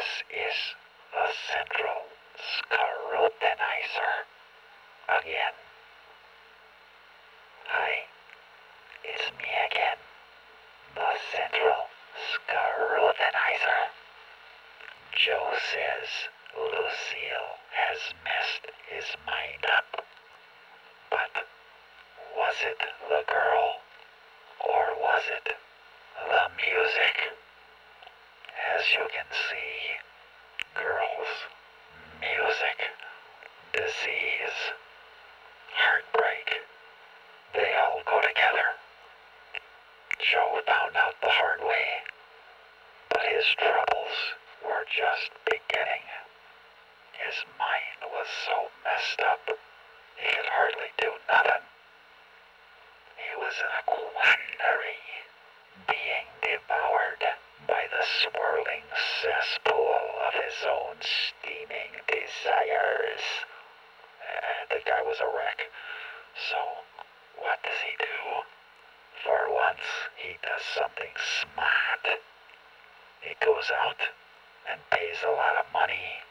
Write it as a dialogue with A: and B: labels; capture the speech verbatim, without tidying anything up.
A: This is the Central Scrutinizer again. Hi, it's me again, the Central Scrutinizer. Joe says Lucille has messed his mind up. But was it the girl, or was it the music? As you can see, girls, music, disease, heartbreak, they all go together. Joe found out the hard way, but his troubles were just beginning. His mind was so messed up, he could hardly do nothing. He was in a quandary, being devoured by the swirling cesspool of his own steaming desires. Uh, the guy was a wreck. So, what does he do? For once, he does something smart. He goes out and pays a lot of money